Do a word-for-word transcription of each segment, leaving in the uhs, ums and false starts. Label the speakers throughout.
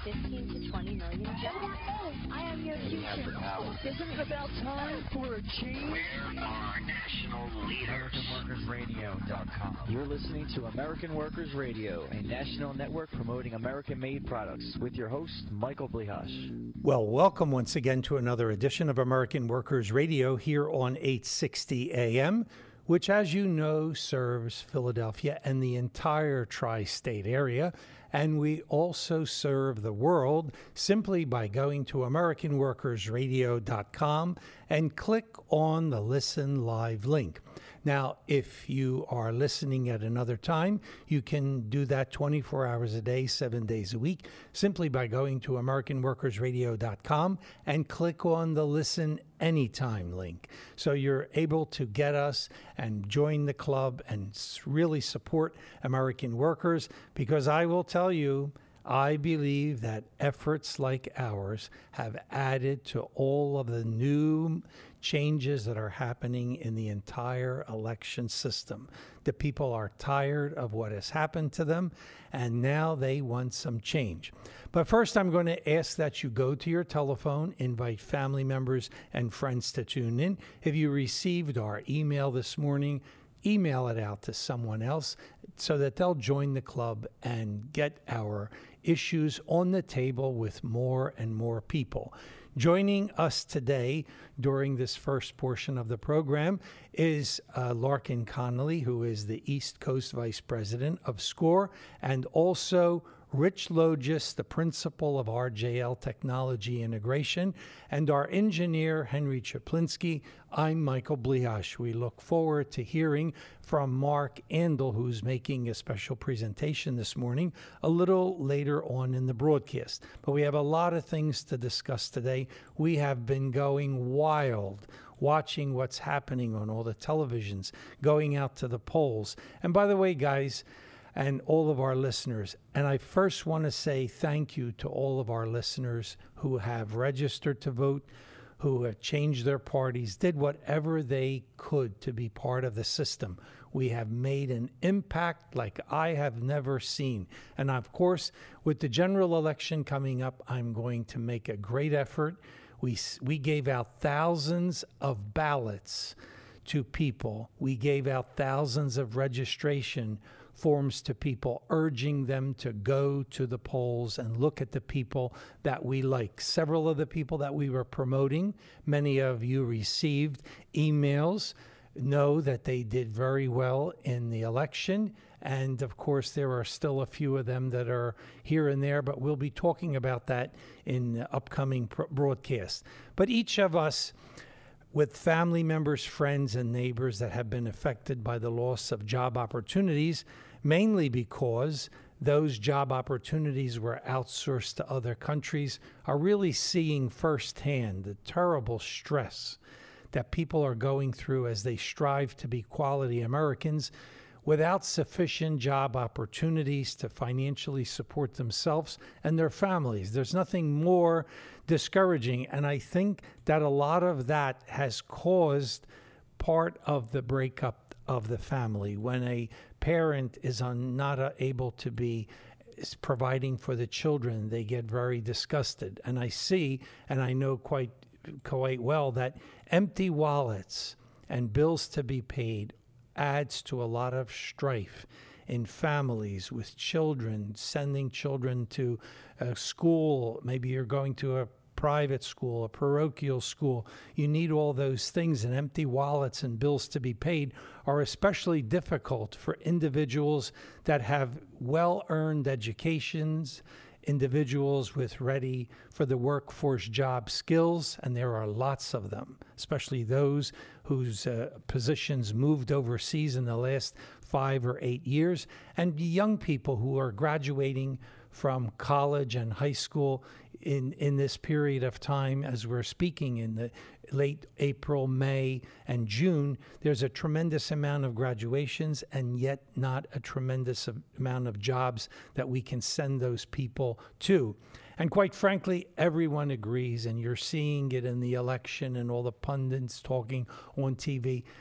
Speaker 1: fifteen to twenty million jobs. I am your future.
Speaker 2: Isn't it about time for a change?
Speaker 3: Where are national leaders?
Speaker 4: American Workers Radio dot com. You're listening to American Workers Radio, a national network promoting American-made products, with your host, Michael Blihash.
Speaker 5: Well, welcome once again to another edition of American Workers Radio here on eight sixty A M, which, as you know, serves Philadelphia and the entire tri-state area. And we also serve the world simply by going to American Workers Radio dot com and click on the Listen Live link. Now, if you are listening at another time, you can do that twenty-four hours a day, seven days a week, simply by going to American Workers Radio dot com and click on the Listen Anytime link. So you're able to get us and join the club and really support American workers, because I will tell you, I believe that efforts like ours have added to all of the new changes that are happening in the entire election system. The people are tired of what has happened to them, and now they want some change. But first, I'm going to ask that you go to your telephone, invite family members and friends to tune in. If you received our email this morning, email it out to someone else so that they'll join the club and get our issues on the table with more and more people. Joining us today during this first portion of the program is uh, Larkin Connolly, who is the East Coast Vice President of SCORE, and also Rich Logis, the principal of R J L Technology Integration, and our engineer, Henry Chaplinsky. I'm Michael Blihash. We look forward to hearing from Mark Andel, who's making a special presentation this morning, a little later on in the broadcast. But we have a lot of things to discuss today. We have been going wild, watching what's happening on all the televisions, going out to the polls. And by the way, guys, and all of our listeners, and I first want to say thank you to all of our listeners who have registered to vote, who have changed their parties, did whatever they could to be part of the system. We have made an impact like I have never seen. And of course, with the general election coming up, I'm going to make a great effort. We, we gave out thousands of ballots to people. We gave out thousands of registration forms to people, urging them to go to the polls and look at the people that we like. Several of the people that we were promoting, many of you received emails, know that they did very well in the election. And of course, there are still a few of them that are here and there, but we'll be talking about that in upcoming pro- broadcasts. But each of us, with family members, friends, and neighbors that have been affected by the loss of job opportunities, mainly because those job opportunities were outsourced to other countries, are really seeing firsthand the terrible stress that people are going through as they strive to be quality Americans without sufficient job opportunities to financially support themselves and their families. There's nothing more discouraging, and I think that a lot of that has caused part of the breakup of the family. When a parent is un- not able to be is providing for the children, they get very disgusted. And I see, and I know quite quite well, that empty wallets and bills to be paid adds to a lot of strife in families with children, sending children to a school. Maybe you're going to a private school, a parochial school. You need all those things, and empty wallets and bills to be paid are especially difficult for individuals that have well-earned educations, individuals with ready for the workforce job skills, and there are lots of them, especially those whose uh, positions moved overseas in the last five or eight years, and young people who are graduating from college and high school in, in this period of time as we're speaking in the late April, May, and June. There's a tremendous amount of graduations and yet not a tremendous amount of jobs that we can send those people to. And quite frankly, everyone agrees, and you're seeing it in the election and all the pundits talking on T V.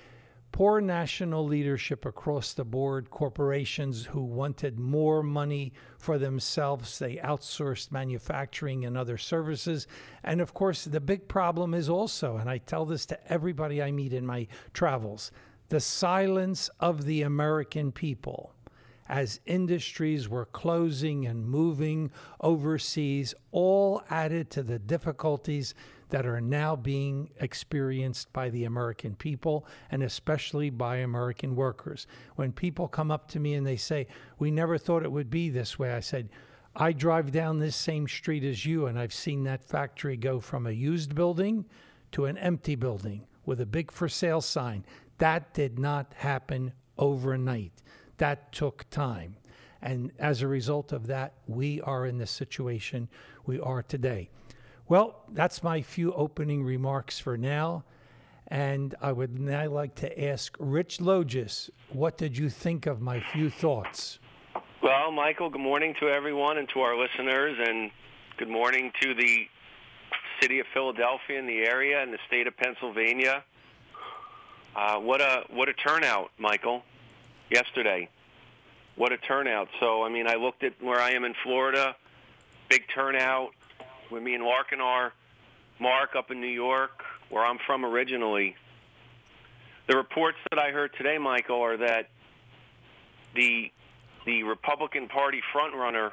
Speaker 5: Poor national leadership across the board, corporations who wanted more money for themselves, they outsourced manufacturing and other services. And of course, the big problem is also, and I tell this to everybody I meet in my travels, the silence of the American people. As industries were closing and moving overseas, all added to the difficulties that are now being experienced by the American people and especially by American workers. When people come up to me and they say, we never thought it would be this way, I said, I drive down this same street as you, and I've seen that factory go from a used building to an empty building with a big for sale sign. That did not happen overnight. That took time. And as a result of that, we are in the situation we are today. Well, that's my few opening remarks for now. And I would now like to ask Rich Logis, what did you think of my few thoughts?
Speaker 6: Well, Michael, good morning to everyone and to our listeners, and good morning to the city of Philadelphia and the area and the state of Pennsylvania. Uh, what a what a turnout, Michael, yesterday. What a turnout. So, I mean, I looked at where I am in Florida, big turnout. With me and Larkin are, Mark up in New York, where I'm from originally. The reports that I heard today, Michael, are that the the Republican Party frontrunner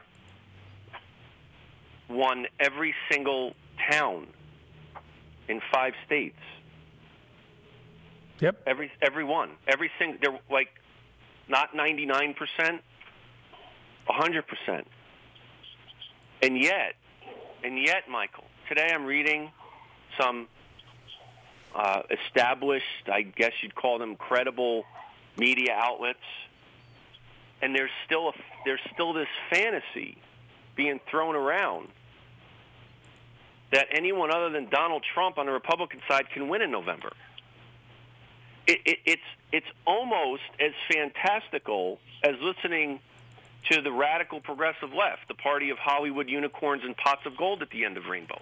Speaker 6: won every single town in five states.
Speaker 5: Yep.
Speaker 6: Every every one. Every single. They're like not ninety-nine percent, one hundred percent. And yet. And yet, Michael, today I'm reading some uh, established, I guess you'd call them credible media outlets, and there's still a, there's still this fantasy being thrown around that anyone other than Donald Trump on the Republican side can win in November. It, it, it's it's almost as fantastical as listening to the radical progressive left, the party of Hollywood unicorns and pots of gold at the end of rainbows.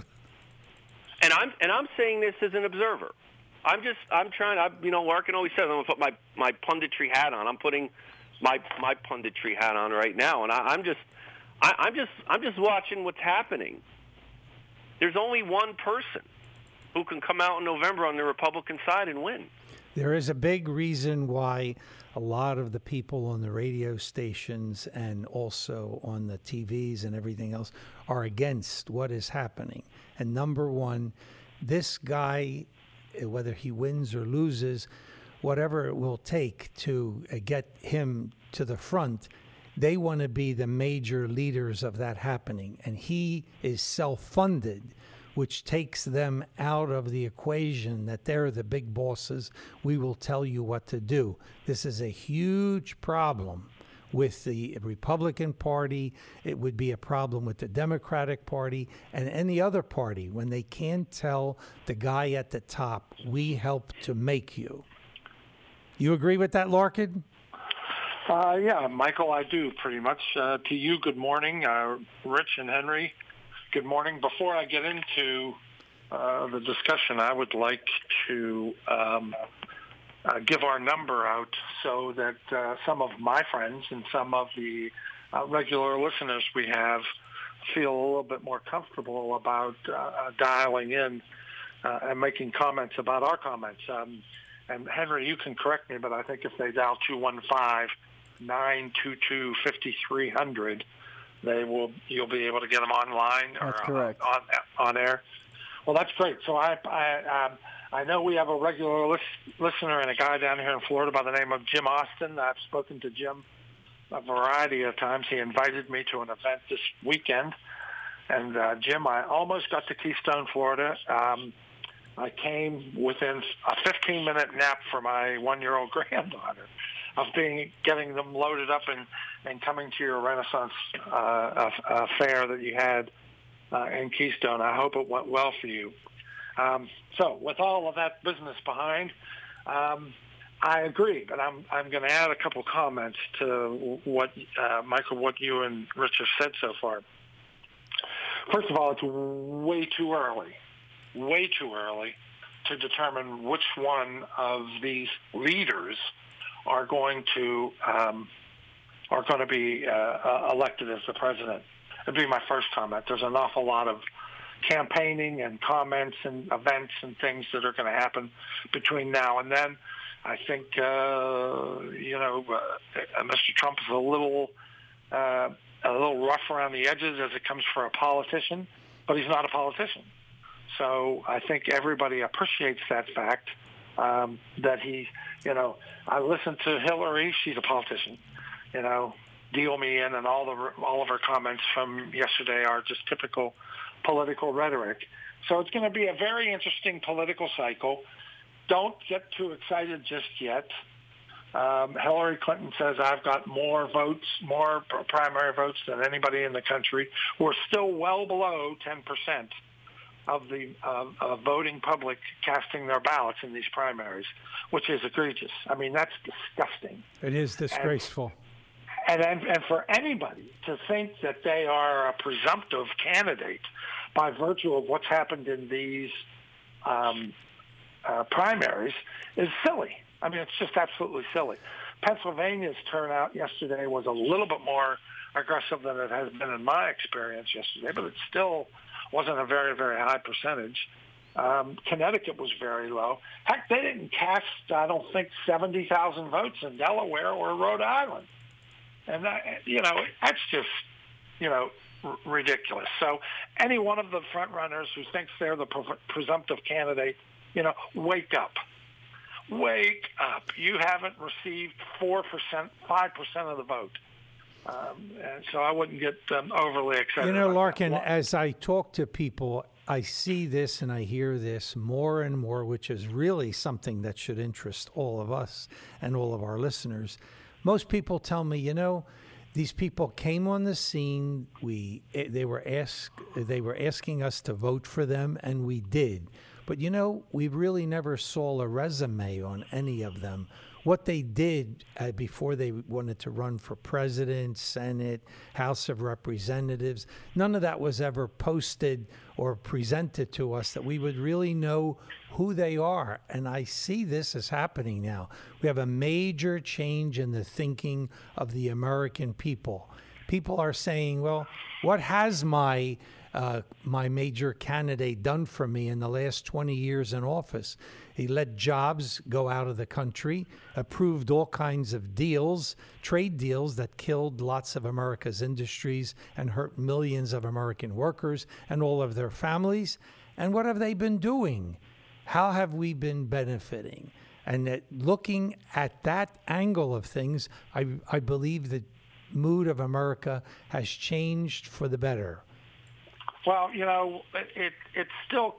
Speaker 6: and I'm and I'm saying this as an observer. I'm just I'm trying. I, you know, Larkin always says I'm going to put my, my punditry hat on. I'm putting my my punditry hat on right now, and I, I'm just I, I'm just I'm just watching what's happening. There's only one person who can come out in November on the Republican side and win.
Speaker 5: There is a big reason why a lot of the people on the radio stations and also on the T Vs and everything else are against what is happening. And number one, this guy, whether he wins or loses, whatever it will take to get him to the front, they want to be the major leaders of that happening. And he is self-funded, which takes them out of the equation that they're the big bosses. We will tell you what to do. This is a huge problem with the Republican Party. It would be a problem with the Democratic Party and any other party when they can't tell the guy at the top, we helped to make you. You agree with that, Larkin?
Speaker 7: Uh, yeah, Michael, I do pretty much. Uh, to you, good morning. Uh, Rich and Henry, good morning. Before I get into uh, the discussion, I would like to um, uh, give our number out so that uh, some of my friends and some of the uh, regular listeners we have feel a little bit more comfortable about uh, dialing in uh, and making comments about our comments. Um, and Henry, you can correct me, but I think if they dial two one five, nine two two, five three zero zero, they will. You'll be able to get them online or
Speaker 2: That's correct.
Speaker 7: on on air. Well, that's great. So I I, um, I know we have a regular lis- listener and a guy down here in Florida by the name of Jim Austin. I've spoken to Jim a variety of times. He invited me to an event this weekend, and uh, Jim, I almost got to Keystone, Florida. Um, I came within a fifteen-minute nap for my one-year-old granddaughter of being getting them loaded up and, and coming to your Renaissance uh, uh, uh, fair that you had uh, in Keystone. I hope it went well for you. Um, so with all of that business behind, um, I agree, but I'm I'm going to add a couple comments to what uh, Michael, what you and Rich have said so far. First of all, it's way too early, way too early to determine which one of these leaders are going to um, are going to be uh, elected as the president. It'd be my first comment. There's an awful lot of campaigning and comments and events and things that are going to happen between now and then. I think, uh, you know, uh, Mister Trump is a little uh, a little rough around the edges as it comes for a politician, but he's not a politician. So I think everybody appreciates that fact, um, that he, you know, I listened to Hillary. She's a politician. You know, deal me in, and all the all of her comments from yesterday are just typical political rhetoric. So it's going to be a very interesting political cycle. Don't get too excited just yet. Um, Hillary Clinton says, I've got more votes, more primary votes than anybody in the country. We're still well below ten percent of the uh, uh, voting public casting their ballots in these primaries, which is egregious. I mean, that's disgusting.
Speaker 5: It is disgraceful.
Speaker 7: And, and, and for anybody to think that they are a presumptive candidate by virtue of what's happened in these um, uh, primaries is silly. I mean, it's just absolutely silly. Pennsylvania's turnout yesterday was a little bit more aggressive than it has been in my experience yesterday, but it still wasn't a very, very high percentage. Um, Connecticut was very low. Heck, they didn't cast, I don't think, seventy thousand votes in Delaware or Rhode Island. And, that, you know, that's just, you know, r- ridiculous. So any one of the front runners who thinks they're the pre- presumptive candidate, you know, wake up. Wake up. You haven't received four percent, five percent of the vote. Um, and so I wouldn't get um, overly excited.
Speaker 5: You know,
Speaker 7: about
Speaker 5: Larkin,
Speaker 7: that.
Speaker 5: as I talk to people, I see this and I hear this more and more, which is really something that should interest all of us and all of our listeners. Most people tell me, you know, these people came on the scene. We they were asked they were asking us to vote for them, and we did. But, you know, we really never saw a resume on any of them. What they did uh, before they wanted to run for president, Senate, House of Representatives, none of that was ever posted or presented to us that we would really know who they are. And I see this as happening now. We have a major change in the thinking of the American people. People are saying, well, what has my Uh, my major candidate done for me in the last twenty years in office? He let jobs go out of the country, approved all kinds of deals, trade deals that killed lots of America's industries and hurt millions of American workers and all of their families. And what have they been doing? How have we been benefiting? And that looking at that angle of things, I, I believe the mood of America has changed for the better.
Speaker 7: Well, you know, it, it it still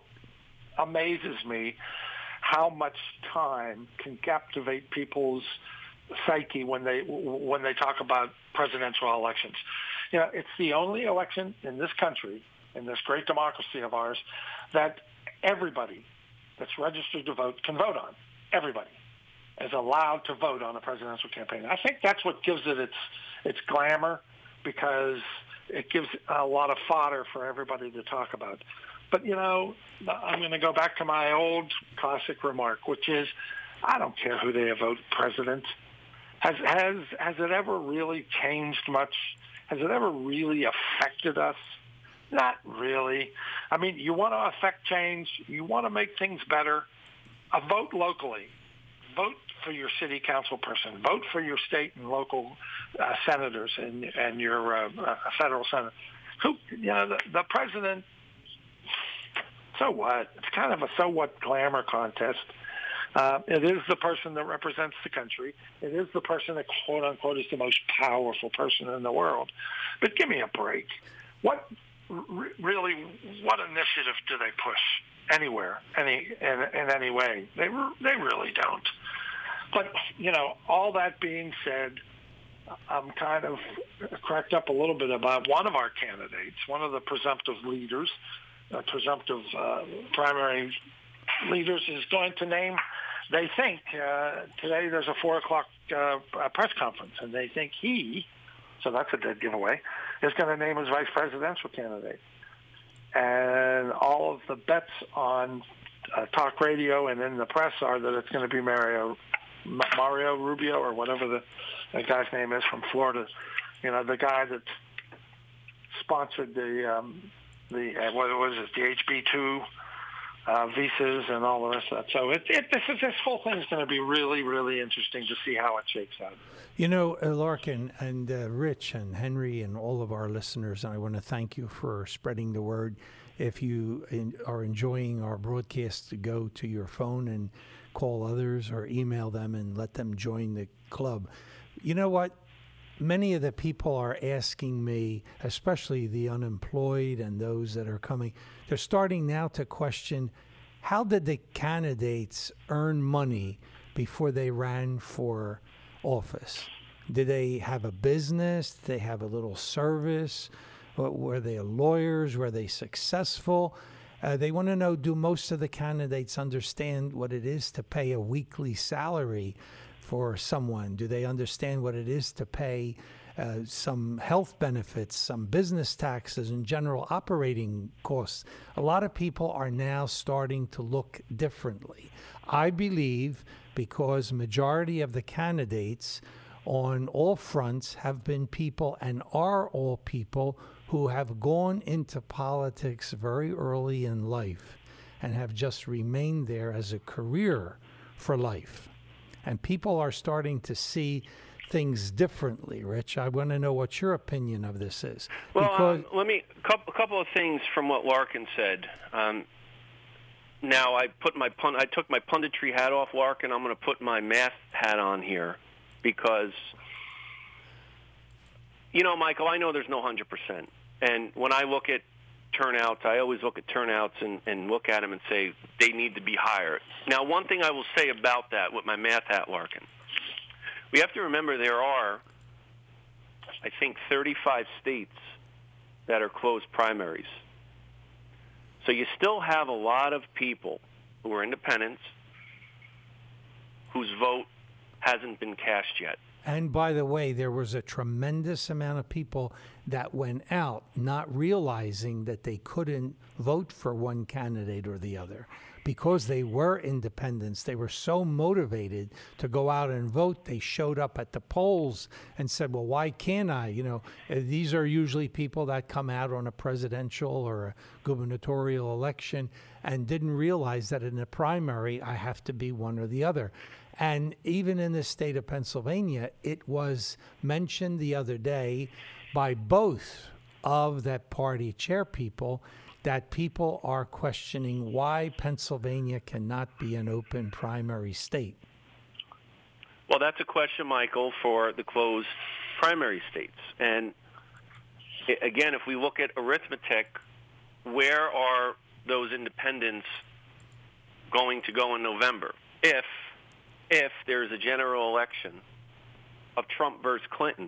Speaker 7: amazes me how much time can captivate people's psyche when they when they talk about presidential elections. You know, it's the only election in this country, in this great democracy of ours, that everybody that's registered to vote can vote on. Everybody is allowed to vote on a presidential campaign. I think that's what gives it its its glamour, because it gives a lot of fodder for everybody to talk about. But, you know, I'm going to go back to my old classic remark, which is, I don't care who they vote president. Has, has, has it ever really changed much? Has it ever really affected us? Not really. I mean, you want to affect change. You want to make things better. Uh, vote locally. Vote for your city council person. Vote for your state and local uh, senators and and your uh, uh, federal senate. Who, you know, the, the president. So what? It's kind of a so what glamour contest. Uh, it is the person that represents the country. It is the person that, quote unquote, is the most powerful person in the world. But give me a break. What r- really? What initiative do they push anywhere, any in, in any way? They they really don't. But, you know, all that being said, I'm kind of cracked up a little bit about one of our candidates, one of the presumptive leaders, uh, presumptive uh, primary leaders is going to name, they think, uh, today there's a four o'clock uh, press conference, and they think he, so that's a dead giveaway, is going to name his vice presidential candidate. And all of the bets on uh, talk radio and in the press are that it's going to be Mario, Mario Rubio or whatever the, the guy's name is from Florida. You know, the guy that sponsored the um, the uh, what was it, the H B two uh, visas and all the rest of that. So it, it this is, this whole thing is going to be really, really interesting to see how it shakes out.
Speaker 5: You know, uh, Larkin and uh, Rich and Henry and all of our listeners, I want to thank you for spreading the word. If you in, are enjoying our broadcast, go to your phone and call others or email them and let them join the club. You know what? Many of the people are asking me, especially the unemployed and those that are coming, they're starting now to question, how did the candidates earn money before they ran for office? Did they have a business? Did they have a little service? Were they lawyers? Were they successful? Uh, they want to know, do most of the candidates understand what it is to pay a weekly salary for someone? Do they understand what it is to pay uh, some health benefits, some business taxes, and general operating costs? A lot of people are now starting to look differently. I believe because majority of the candidates on all fronts have been people and are all people who have gone into politics very early in life and have just remained there as a career for life. And people are starting to see things differently. Rich, I want to know what your opinion of this is.
Speaker 6: Well,
Speaker 5: because
Speaker 6: um, let me a couple, couple of things from what Larkin said. Um, now, I put my pun- I took my punditry hat off, Larkin. I'm going to put my math hat on here because, you know, Michael, I know there's no one hundred percent. And when I look at turnouts, I always look at turnouts and, and look at them and say they need to be higher. Now, one thing I will say about that with my math hat, Larkin, we have to remember there are, I think, thirty-five states that are closed primaries. So you still have a lot of people who are independents whose vote hasn't been cast yet.
Speaker 5: And by the way, there was a tremendous amount of people that went out not realizing that they couldn't vote for one candidate or the other. Because they were independents, they were so motivated to go out and vote, they showed up at the polls and said, well, why can't I? You know, these are usually people that come out on a presidential or a gubernatorial election and didn't realize that in a primary, I have to be one or the other. And even in the state of Pennsylvania, it was mentioned the other day by both of that party chair people that people are questioning why Pennsylvania cannot be an open primary state.
Speaker 6: Well, that's a question, Michael, for the closed primary states. And again, if we look at arithmetic, where are those independents going to go in November? If if there's a general election of Trump versus Clinton,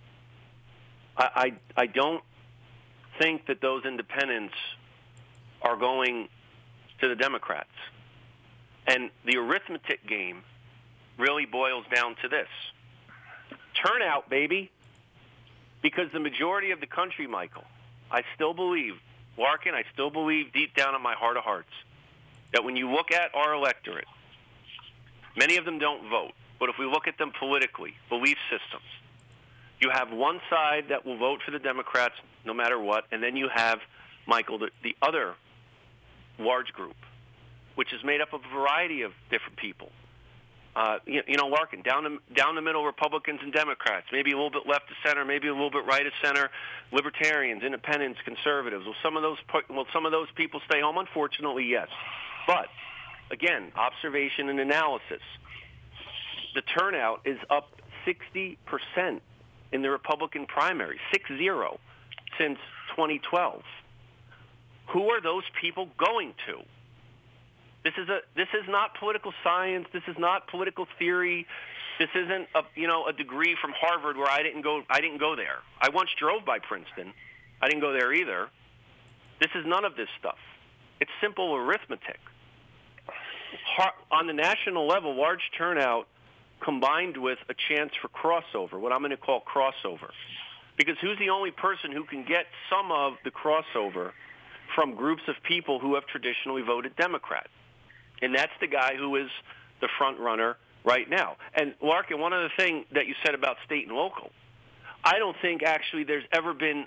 Speaker 6: I, I, I don't think that those independents are going to the Democrats. And the arithmetic game really boils down to this. Turnout, baby. Because the majority of the country, Michael, I still believe, Larkin, I still believe deep down in my heart of hearts, that when you look at our electorate, many of them don't vote, but if we look at them politically, belief systems, you have one side that will vote for the Democrats no matter what, and then you have, Michael, the, the other large group, which is made up of a variety of different people. Uh, you, you know, Larkin, down the, down the middle Republicans and Democrats, maybe a little bit left of center, maybe a little bit right of center, libertarians, independents, conservatives. Will some of those will some of those people stay home? Unfortunately, yes. But again, observation and analysis. The turnout is up sixty percent in the Republican primary, six zero, since twenty twelve. Who are those people going to? This is a this is not political science. This is not political theory. This isn't a you know a degree from Harvard where I didn't go I didn't go there. I once drove by Princeton. I didn't go there either. This is none of this stuff. It's simple arithmetic. On the national level, large turnout combined with a chance for crossover, what I'm going to call crossover. Because who's the only person who can get some of the crossover from groups of people who have traditionally voted Democrat? And that's the guy who is the front runner right now. And, Larkin, one other thing that you said about state and local, I don't think actually there's ever been,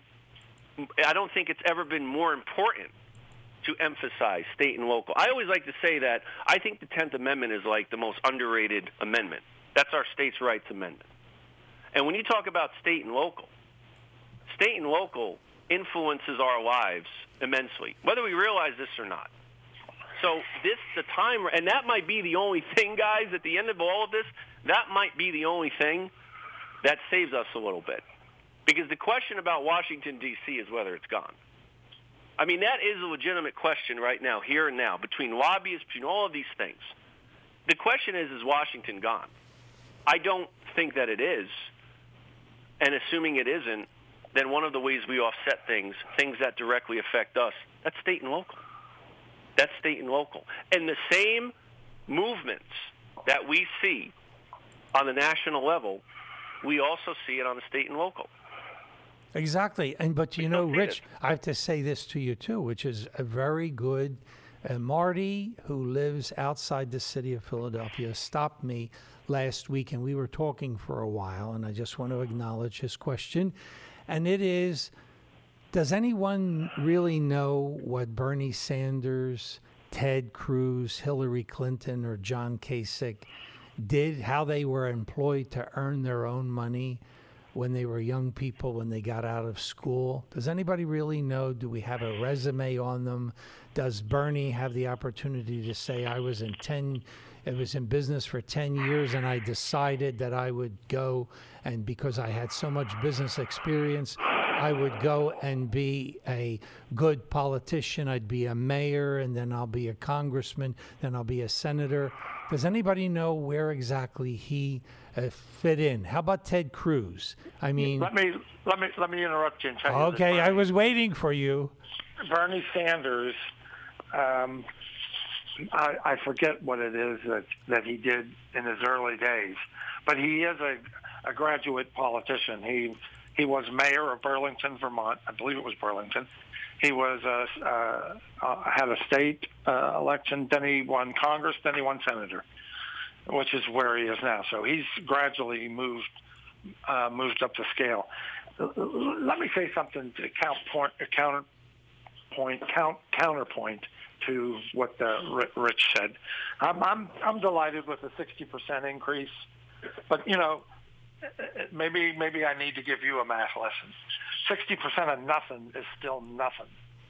Speaker 6: I don't think it's ever been more important to emphasize state and local. I always like to say that I think the tenth Amendment is like the most underrated amendment. That's our states' rights amendment. And when you talk about state and local, state and local influences our lives immensely, whether we realize this or not. So this, the time, and that might be the only thing, guys, at the end of all of this, that might be the only thing that saves us a little bit. Because the question about Washington, D C is whether it's gone. I mean, that is a legitimate question right now, here and now, between lobbyists, between all of these things. The question is, is Washington gone? I don't think that it is. And assuming it isn't, then one of the ways we offset things, things that directly affect us, that's state and local. That's state and local. And the same movements that we see on the national level, we also see it on the state and local.
Speaker 5: Exactly. And but you know, Rich, I have to say this to you too, which is a very good. Uh, Marty, who lives outside the city of Philadelphia, stopped me last week, and we were talking for a while. And I just want to acknowledge his question, and it is: does anyone really know what Bernie Sanders, Ted Cruz, Hillary Clinton, or John Kasich did? How they were employed to earn their own money when they were young people, when they got out of school? Does anybody really know? Do we have a resume on them? Does Bernie have the opportunity to say, I was in ten, it was in business for ten years, and I decided that I would go, and because I had so much business experience, I would go and be a good politician. I'd be a mayor, and then I'll be a congressman, then I'll be a senator. Does anybody know where exactly he uh, fit in? How about Ted Cruz? I mean,
Speaker 7: let me let me let me interrupt you and tell you.
Speaker 5: Okay, I was waiting for you. Bernie
Speaker 7: Sanders, um, I, I forget what it is that that he did in his early days, but he is a, a graduate politician. He he was mayor of Burlington, Vermont. I believe it was Burlington. He was uh, uh, uh, had a state uh, election, then he won Congress, then he won senator, which is where he is now. So he's gradually moved uh, moved up the scale. Let me say something to count point, counterpoint, count counterpoint to what the Rich said. I'm I'm, I'm delighted with the sixty percent increase, but you know, maybe maybe I need to give you a math lesson. sixty percent of nothing is still nothing.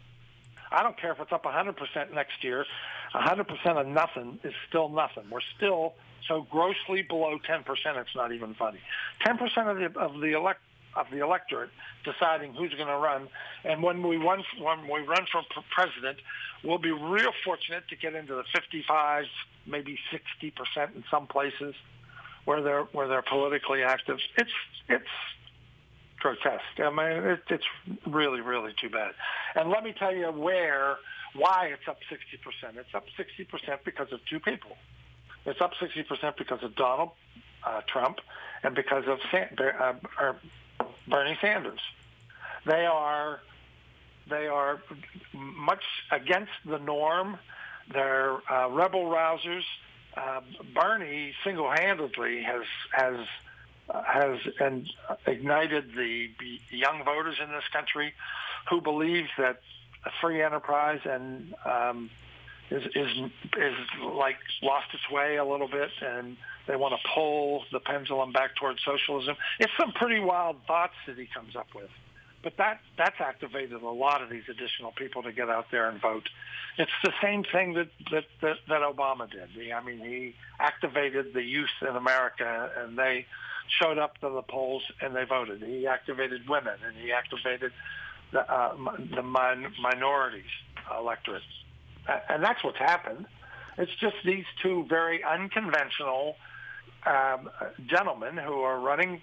Speaker 7: I don't care if it's up one hundred percent next year. one hundred percent of nothing is still nothing. We're still so grossly below ten percent, it's not even funny. ten percent of the of the elect of the electorate deciding who's going to run, and when we run when we run for president, we'll be real fortunate to get into the fifty-five, maybe sixty percent in some places where they're where they're politically active. It's it's grotesque. I mean, it, it's really, really too bad. And let me tell you where, why it's up sixty percent. It's up sixty percent because of two people. It's up sixty percent because of Donald uh, Trump and because of San, uh, or Bernie Sanders. They are, they are much against the norm. They're uh, rebel rousers. Uh, Bernie single-handedly has has has and ignited the young voters in this country who believe that a free enterprise and um, is is is like lost its way a little bit, and they want to pull the pendulum back towards socialism. It's some pretty wild thoughts that he comes up with. But that that's activated a lot of these additional people to get out there and vote. It's the same thing that that, that, that Obama did. He, I mean, he activated the youth in America, and they showed up to the polls and they voted. He activated women, and he activated the, uh, the min- minorities electorate. And that's what's happened. It's just these two very unconventional um, gentlemen who are running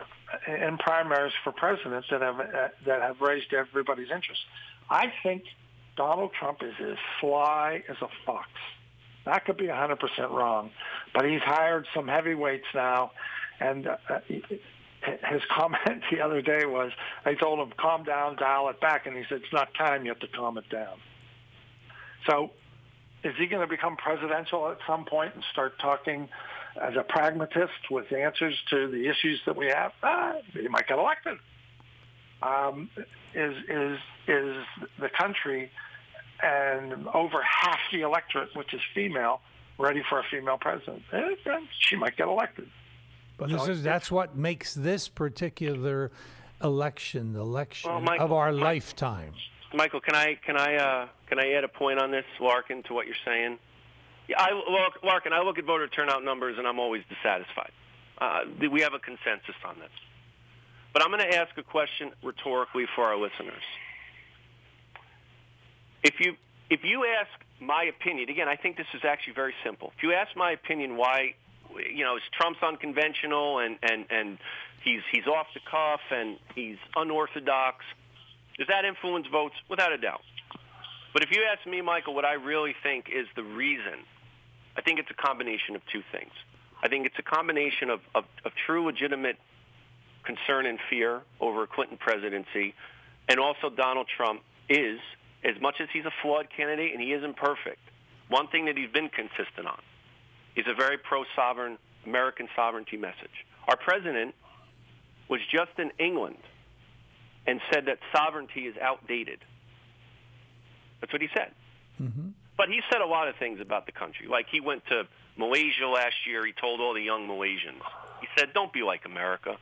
Speaker 7: in primaries for president that have uh, that have raised everybody's interest. I think Donald Trump is as sly as a fox. That could be one hundred percent wrong, but he's hired some heavyweights now, and uh, his comment the other day was, I told him, calm down, dial it back, and he said, it's not time yet to calm it down. So is he going to become presidential at some point and start talking as a pragmatist with answers to the issues that we have? Ah, he might get elected. Um, is is is the country and over half the electorate, which is female, ready for a female president? Eh, she might get elected.
Speaker 5: But this
Speaker 7: so
Speaker 5: is that's what makes this particular election the election
Speaker 6: well, Michael,
Speaker 5: of our
Speaker 6: Mike,
Speaker 5: lifetime.
Speaker 6: Michael, can I can I uh, can I add a point on this, Larkin, to what you're saying? Yeah, I, Larkin, I look at voter turnout numbers and I'm always dissatisfied. Uh, we have a consensus on this. But I'm going to ask a question rhetorically for our listeners. If you if you ask my opinion, again, I think this is actually very simple. If you ask my opinion why, you know, is Trump's unconventional and, and, and he's he's off the cuff and he's unorthodox, does that influence votes? Without a doubt. But if you ask me, Michael, what I really think is the reason, I think it's a combination of two things. I think it's a combination of, of, of true legitimate concern and fear over a Clinton presidency, and also Donald Trump is, as much as he's a flawed candidate and he isn't perfect, one thing that he's been consistent on is a very pro-sovereign American sovereignty message. Our president was just in England and said that sovereignty is outdated. That's what he said.
Speaker 5: Mm-hmm.
Speaker 6: But he said a lot of things about the country. Like he went to Malaysia last year. He told all the young Malaysians, he said, don't be like America.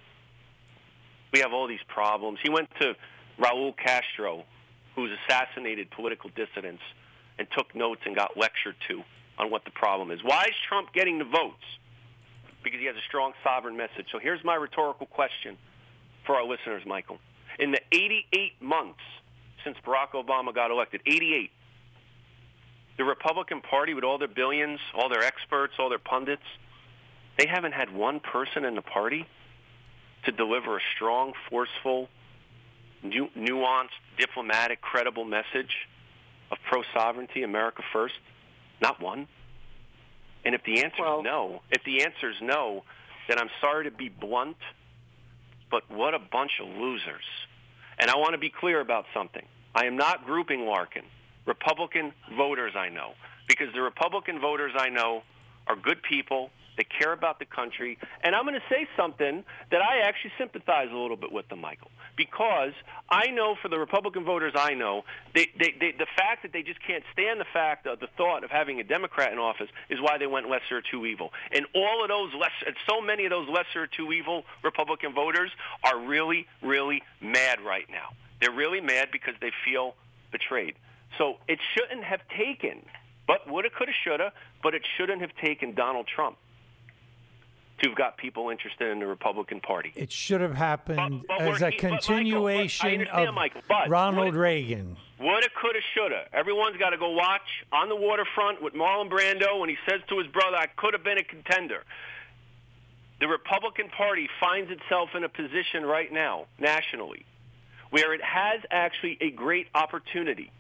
Speaker 6: We have all these problems. He went to Raul Castro, who's assassinated political dissidents, and took notes and got lectured to on what the problem is. Why is Trump getting the votes? Because he has a strong sovereign message. So here's my rhetorical question for our listeners, Michael. In the eighty-eight months since Barack Obama got elected, eighty-eight, the Republican Party, with all their billions, all their experts, all their pundits, they haven't had one person in the party to deliver a strong, forceful, nu- nuanced, diplomatic, credible message of pro-sovereignty, America first. Not one. And if the answer
Speaker 7: well,
Speaker 6: is no, if the answer is no, then I'm sorry to be blunt, but what a bunch of losers. And I want to be clear about something. I am not grouping Larkin. Republican voters I know, because the Republican voters I know are good people. They care about the country. And I'm going to say something that I actually sympathize a little bit with them, Michael, because I know for the Republican voters I know, they, they, they, the fact that they just can't stand the fact of the thought of having a Democrat in office is why they went lesser of two evil. And all of those lesser, so many of those lesser of two evil Republican voters are really, really mad right now. They're really mad because they feel betrayed. So it shouldn't have taken, but woulda, coulda, shoulda, but it shouldn't have taken Donald Trump to have got people interested in the Republican Party.
Speaker 5: It should have happened
Speaker 6: but, but
Speaker 5: as a
Speaker 6: he,
Speaker 5: continuation
Speaker 6: but, Michael,
Speaker 5: of
Speaker 6: Michael, but
Speaker 5: Ronald
Speaker 6: woulda,
Speaker 5: Reagan.
Speaker 6: Woulda, coulda, shoulda. Everyone's got to go watch On the Waterfront with Marlon Brando when he says to his brother, I could have been a contender. The Republican Party finds itself in a position right now, nationally, where it has actually a great opportunity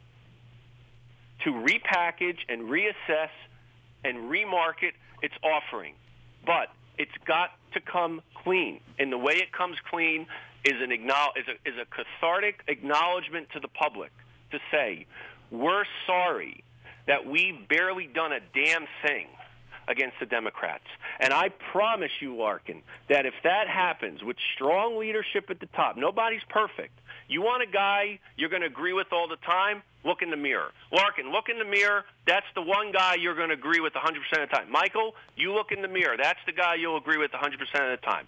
Speaker 6: to repackage and reassess and remarket its offering. But it's got to come clean. And the way it comes clean is an acknowl- is a, is a cathartic acknowledgement to the public to say, we're sorry that we've barely done a damn thing against the Democrats. And I promise you, Larkin, that if that happens with strong leadership at the top, nobody's perfect. You want a guy you're going to agree with all the time? Look in the mirror. Larkin, look in the mirror. That's the one guy you're going to agree with one hundred percent of the time. Michael, you look in the mirror. That's the guy you'll agree with one hundred percent of the time.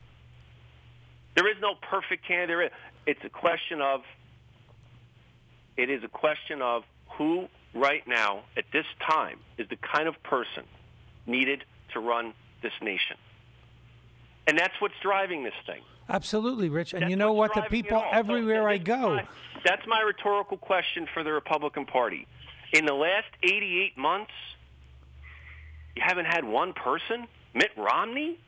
Speaker 6: There is no perfect candidate. It's a question of, it is a question of who right now at this time is the kind of person needed to run this nation. And that's what's driving this thing.
Speaker 5: Absolutely, Rich. And
Speaker 6: That's
Speaker 5: you know what? The
Speaker 6: driving it
Speaker 5: people
Speaker 6: all.
Speaker 5: everywhere
Speaker 6: So
Speaker 5: I
Speaker 6: that's
Speaker 5: go.
Speaker 6: my- That's my rhetorical question for the Republican Party. In the last eighty-eight months, you haven't had one person? Mitt Romney?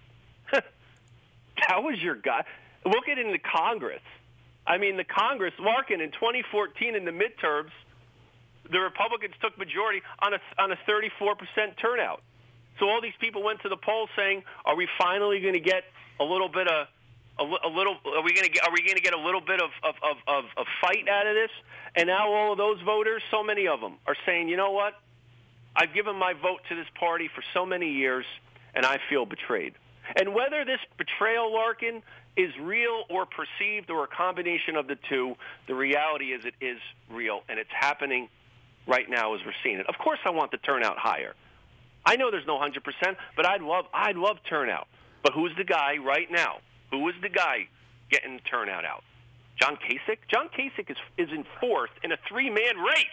Speaker 6: That was your guy. Look at it in the Congress. I mean, the Congress, Larkin, in twenty fourteen in the midterms, the Republicans took majority on a, on a thirty-four percent turnout. So all these people went to the polls saying, are we finally going to get a little bit of A, a little? Are we going to get? Are we going to get a little bit of, of, of, of, of fight out of this? And now all of those voters, so many of them, are saying, you know what? I've given my vote to this party for so many years, and I feel betrayed. And whether this betrayal, Larkin, is real or perceived or a combination of the two, the reality is it is real, and it's happening right now as we're seeing it. Of course I want the turnout higher. I know there's no one hundred percent, but I'd love I'd love turnout. But who's the guy right now? Who is the guy getting the turnout out? John Kasich? John Kasich is is in fourth in a three-man race.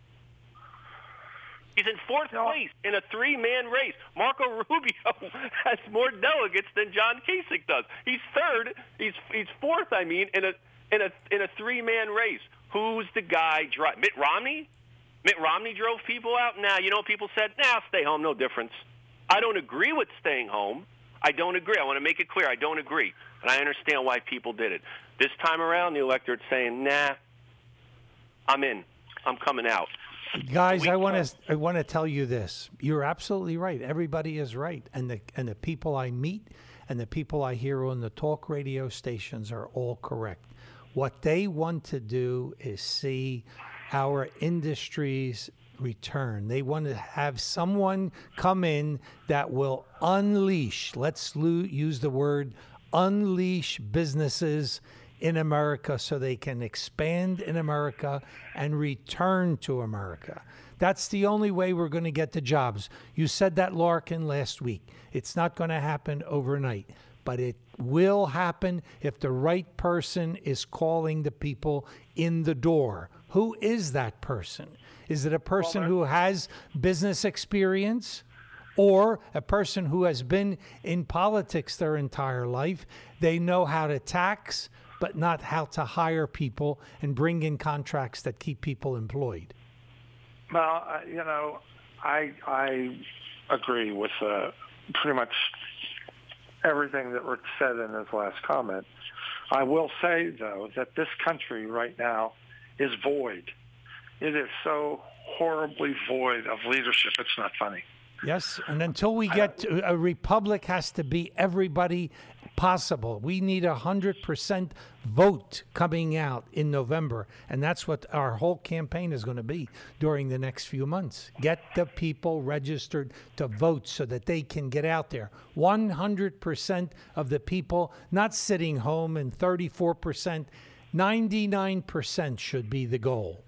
Speaker 6: He's in fourth place in a three-man race. Marco Rubio has more delegates than John Kasich does. He's third. He's he's fourth. I mean, in a in a in a three-man race. Who's the guy? Dri- Mitt Romney? Mitt Romney drove people out. Nah, you know what people said? Nah, I'll stay home. No difference. I don't agree with staying home. I don't agree. I want to make it clear. I don't agree, and I understand why people did it. This time around, the electorate's saying, "Nah, I'm in. I'm coming out."
Speaker 5: Guys, I want to I want to tell you this. You're absolutely right. Everybody is right, and the and the people I meet and the people I hear on the talk radio stations are all correct. What they want to do is see our industries return. They want to have someone come in that will unleash. Let's lo- use the word unleash businesses in America so they can expand in America and return to America. That's the only way we're going to get the jobs. You said that, Larkin, last week. It's not going to happen overnight, but it will happen if the right person is calling the people in the door. Who is that person? Is it a person who has business experience? Or a person who has been in politics their entire life? They know how to tax, but not how to hire people and bring in contracts that keep people employed.
Speaker 7: Well, uh, you know, I I agree with uh, pretty much everything that Rich said in his last comment. I will say, though, that this country right now is void. It is so horribly void of leadership. It's not funny.
Speaker 5: Yes, and until we get to, a republic has to be everybody possible. We need a hundred percent vote coming out in November, and that's what our whole campaign is going to be during the next few months. Get the people registered to vote so that they can get out there. one hundred percent of the people not sitting home, and thirty-four percent, ninety-nine percent should be the goal.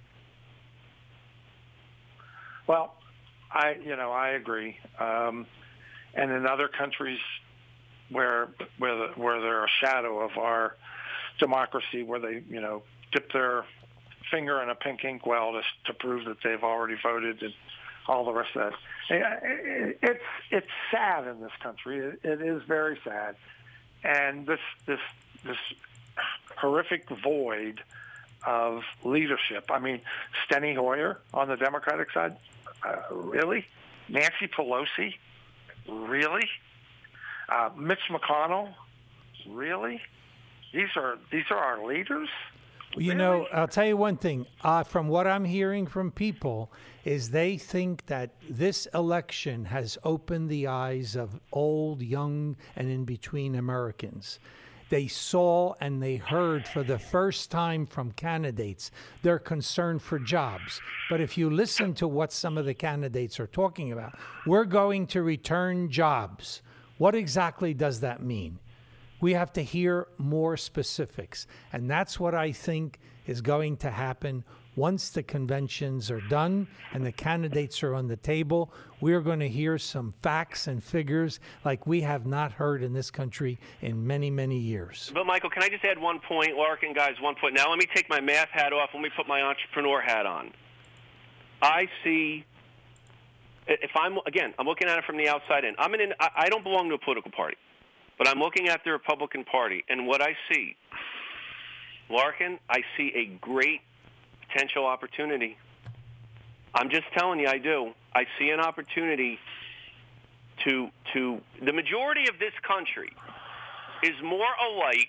Speaker 7: Well, I, you know, I agree. Um, and in other countries where where the, where they're a shadow of our democracy, where they, you know, dip their finger in a pink inkwell to, to prove that they've already voted and all the rest of that. It, it's it's sad in this country. It, it is very sad, and this this this horrific void of leadership. I mean, Steny Hoyer on the Democratic side. Uh, really? Nancy Pelosi? Really? Uh, Mitch McConnell? Really? These are these are our leaders?
Speaker 5: You
Speaker 7: really?
Speaker 5: know, I'll tell you one thing. Uh, from what I'm hearing from people is they think that this election has opened the eyes of old, young, and in between Americans. They saw and they heard for the first time from candidates their concern for jobs. But if you listen to what some of the candidates are talking about, we're going to return jobs. What exactly does that mean? We have to hear more specifics. And that's what I think is going to happen once the conventions are done and the candidates are on the table. We're going to hear some facts and figures like we have not heard in this country in many, many years.
Speaker 6: But, Michael, can I just add one point? Larkin, guys, one point. Now, let me take my math hat off. Let me put my entrepreneur hat on. I see, if I'm, again, I'm looking at it from the outside in. I'm in, I don't belong to a political party, but I'm looking at the Republican Party, and what I see, Larkin, I see a great potential opportunity. I'm just telling you, I do. I see an opportunity to to the majority of this country is more alike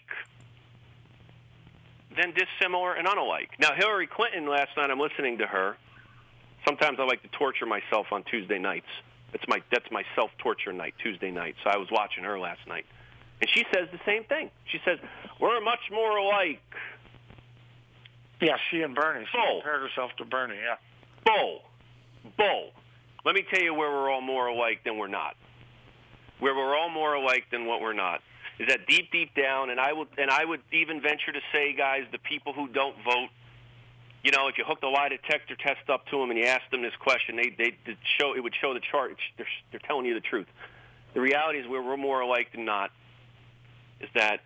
Speaker 6: than dissimilar and unalike. Now, Hillary Clinton, last night I'm listening to her. Sometimes I like to torture myself on Tuesday nights. That's my that's my self-torture night, Tuesday night. So I was watching her last night. And she says the same thing. She says, we're much more alike.
Speaker 7: Yeah, she and Bernie. She
Speaker 6: Bull.
Speaker 7: compared herself to Bernie, yeah.
Speaker 6: Bull. Bull. Let me tell you where we're all more alike than we're not. Where we're all more alike than what we're not is that deep, deep down, and I would, and I would even venture to say, guys, the people who don't vote, you know, if you hooked a lie detector test up to them and you asked them this question, they they would show it would show the chart. They're, they're telling you the truth. The reality is where we're more alike than not is that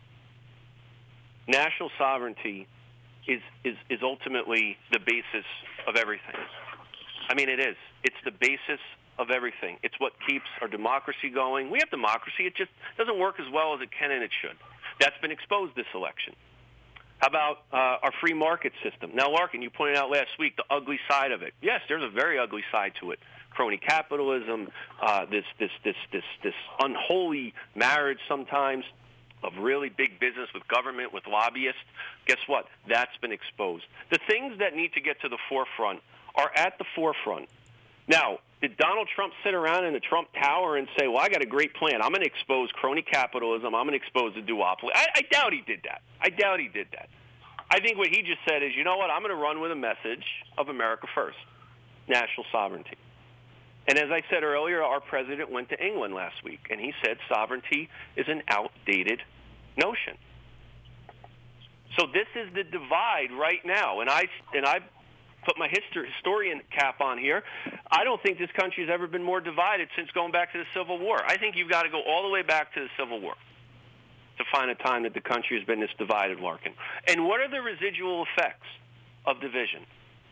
Speaker 6: national sovereignty is, is, is ultimately the basis of everything. I mean, it is. It's the basis of everything. It's what keeps our democracy going. We have democracy. It just doesn't work as well as it can and it should. That's been exposed this election. How about uh, our free market system? Now, Larkin, you pointed out last week the ugly side of it. Yes, there's a very ugly side to it. Crony capitalism, uh, this, this, this, this, this unholy marriage sometimes of really big business with government, with lobbyists. Guess what? That's been exposed. The things that need to get to the forefront are at the forefront. Now, did Donald Trump sit around in the Trump Tower and say, well, I got a great plan. I'm going to expose crony capitalism. I'm going to expose the duopoly. I, I doubt he did that. I doubt he did that. I think what he just said is, you know what, I'm going to run with a message of America first, national sovereignty. And as I said earlier, our president went to England last week, and he said sovereignty is an outdated notion. So this is the divide right now, and I and I put my history, historian cap on here. I don't think this country has ever been more divided since going back to the Civil War. I think you've got to go all the way back to the Civil War to find a time that the country has been this divided, Larkin. And what are the residual effects of division?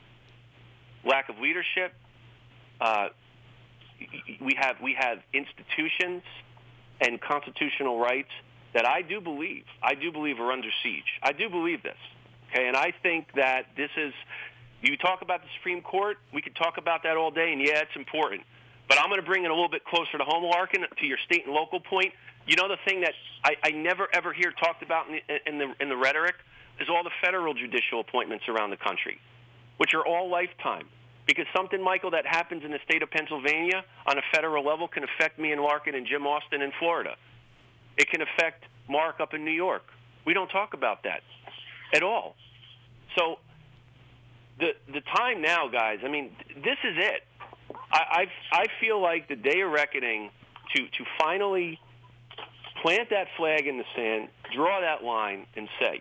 Speaker 6: Lack of leadership. Uh, we have we have institutions and constitutional rights that I do believe, I do believe are under siege. I do believe this, okay? And I think that this is, you talk about the Supreme Court, we could talk about that all day, and yeah, it's important. But I'm going to bring it a little bit closer to home, Larkin, to your state and local point. You know, the thing that I, I never, ever hear talked about in the, in, the, in the rhetoric is all the federal judicial appointments around the country, which are all lifetime. Because something, Michael, that happens in the state of Pennsylvania on a federal level can affect me and Larkin and Jim Austin in Florida. It can affect Mark up in New York. We don't talk about that at all. So the the time now, guys, I mean, this is it. I I, I feel like the day of reckoning to, to finally plant that flag in the sand, draw that line, and say,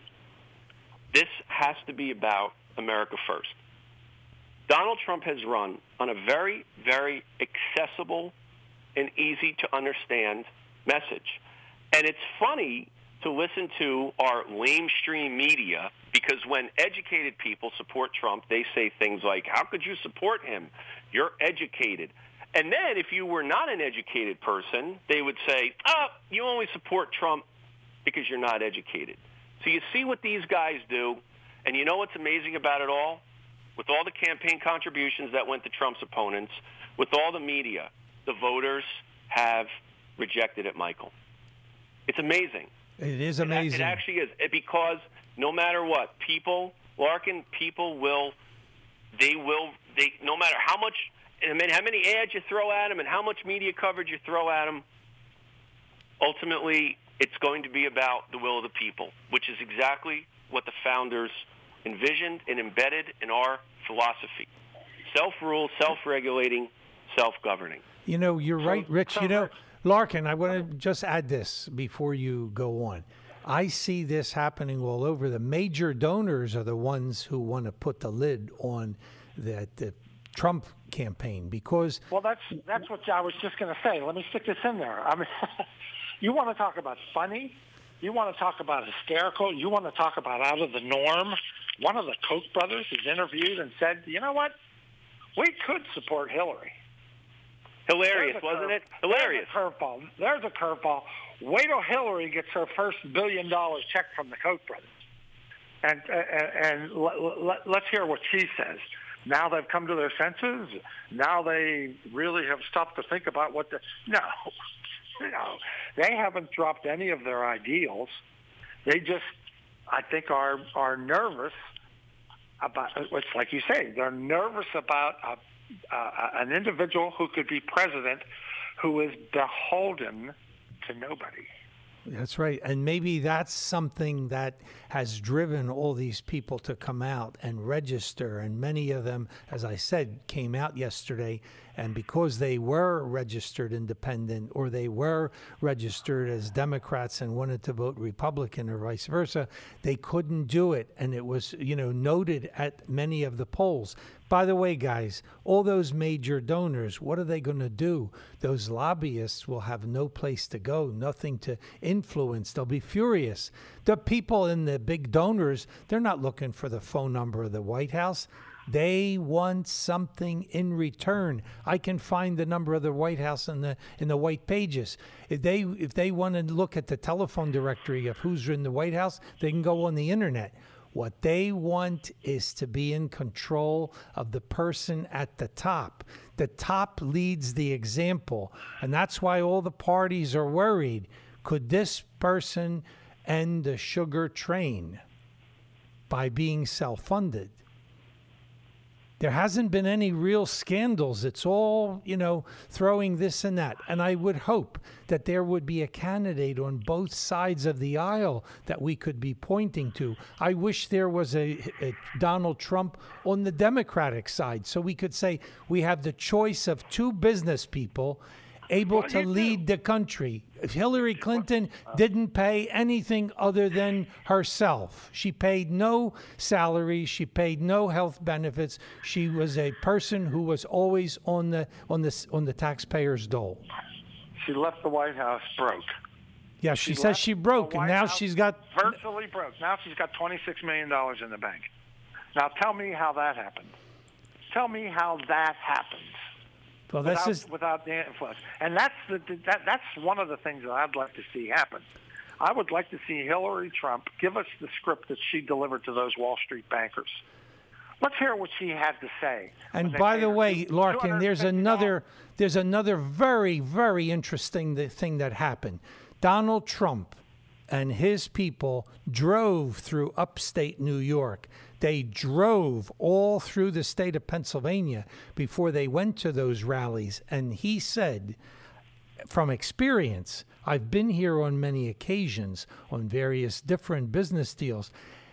Speaker 6: this has to be about America first. Donald Trump has run on a very, very accessible and easy to understand message. And it's funny to listen to our lamestream media because when educated people support Trump, they say things like, how could you support him? You're educated. And then if you were not an educated person, they would say, oh, you only support Trump because you're not educated. So you see what these guys do, and you know what's amazing about it all? With all the campaign contributions that went to Trump's opponents, with all the media, the voters have rejected it, Michael. It's amazing.
Speaker 5: It is amazing.
Speaker 6: It, it actually is. It, because no matter what, people, Larkin, people will, they will, they no matter how much, I mean, how many ads you throw at them and how much media coverage you throw at them, ultimately it's going to be about the will of the people, which is exactly what the founders envisioned and embedded in our philosophy. Self-rule, self-regulating, self-governing.
Speaker 5: You know, you're right, Rich. You know, Larkin, I want to just add this before you go on. I see this happening all over. The major donors are the ones who want to put the lid on the, the Trump campaign because...
Speaker 7: Well, that's that's what I was just going to say. Let me stick this in there. I mean, you want to talk about funny? You want to talk about hysterical? You want to talk about out of the norm? One of the Koch brothers is interviewed and said, you know what? We could support Hillary.
Speaker 6: Hilarious, wasn't it? Hilarious.
Speaker 7: There's a curveball. There's a curveball. Wait till Hillary gets her first billion dollar check from the Koch brothers. And, and, and let, let, let's hear what she says. Now they've come to their senses. Now they really have stopped to think about what the... No. No. They haven't dropped any of their ideals. They just, I think, are are nervous about, it's like you say, they're nervous about a, uh, an individual who could be president who is beholden to nobody.
Speaker 5: That's right. And maybe that's something that has driven all these people to come out and register. And many of them, as I said, came out yesterday. And because they were registered independent or they were registered as Democrats and wanted to vote Republican or vice versa, they couldn't do it. And it was, you know, noted at many of the polls. By the way, guys, all those major donors, what are they going to do? Those lobbyists will have no place to go, nothing to influence. They'll be furious. The people in the big donors, they're not looking for the phone number of the White House. They want something in return. I can find the number of the White House in the in the white pages. If they if they want to look at the telephone directory of who's in the White House, they can go on the internet. What they want is to be in control of the person at the top. The top leads the example, and that's why all the parties are worried. Could this person end the sugar train by being self-funded? There hasn't been any real scandals. It's all, you know, throwing this and that. And I would hope that there would be a candidate on both sides of the aisle that we could be pointing to. I wish there was a, a Donald Trump on the Democratic side so we could say we have the choice of two business people able
Speaker 7: Well,
Speaker 5: to
Speaker 7: you
Speaker 5: lead
Speaker 7: do.
Speaker 5: the country. If Hillary Clinton didn't pay anything other than herself. She paid no salary. She paid no health benefits. She was a person who was always on the on the on the taxpayer's dole.
Speaker 7: She left the White House broke.
Speaker 5: Yeah, she,
Speaker 7: She
Speaker 5: says
Speaker 7: left
Speaker 5: she
Speaker 7: the
Speaker 5: broke, and
Speaker 7: White
Speaker 5: now
Speaker 7: House
Speaker 5: she's got.
Speaker 7: virtually broke. Now she's got twenty-six million dollars in the bank. Now tell me how that happened. Tell me how that happened.
Speaker 5: Well, that's
Speaker 7: without,
Speaker 5: just.
Speaker 7: without the influence. And that's the that, that's one of the things that I'd like to see happen. I would like to see Hillary Trump give us the script that she delivered to those Wall Street bankers. Let's hear what she had to say. when
Speaker 5: And
Speaker 7: they
Speaker 5: by
Speaker 7: paid
Speaker 5: the
Speaker 7: her
Speaker 5: way,
Speaker 7: two-
Speaker 5: Larkin, there's
Speaker 7: two hundred fifty dollars.
Speaker 5: another there's another very, very interesting th- thing that happened. Donald Trump and his people drove through upstate New York. They drove all through the state of Pennsylvania before they went to those rallies. And he said, from experience, I've been here on many occasions on various different business deals.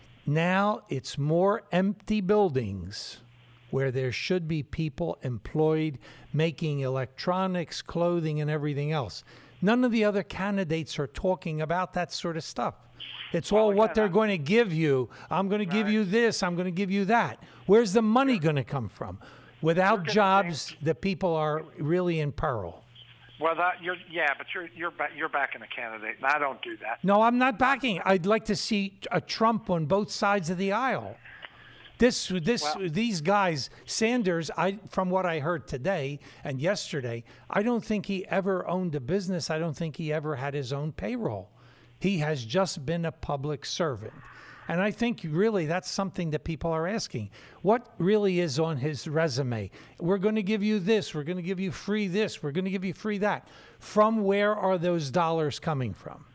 Speaker 5: Now it's more empty buildings where there should be people employed making electronics, clothing, and everything else. None of the other candidates are talking about that sort of stuff. It's all
Speaker 7: Well,
Speaker 5: what
Speaker 7: again,
Speaker 5: they're
Speaker 7: I'm-
Speaker 5: going to give you. I'm going to give
Speaker 7: Right.
Speaker 5: you this. I'm going to give you that. Where's the money going to come from? Without
Speaker 7: gonna
Speaker 5: jobs, the people are really in peril.
Speaker 7: Well, that, you're yeah, but you're you're ba- you're backing a candidate, and I don't do that.
Speaker 5: No, I'm not backing. I'd like to see a Trump on both sides of the aisle. This, this,
Speaker 7: Well-
Speaker 5: these guys, Sanders. I, from what I heard today and yesterday, I don't think he ever owned a business. I don't think he ever had his own payroll. He has just been a public servant, and I think really that's something that people are asking. What really is on his resume? We're going to give you this. We're going to give you free this. We're going to give you free that. From where are those dollars coming from?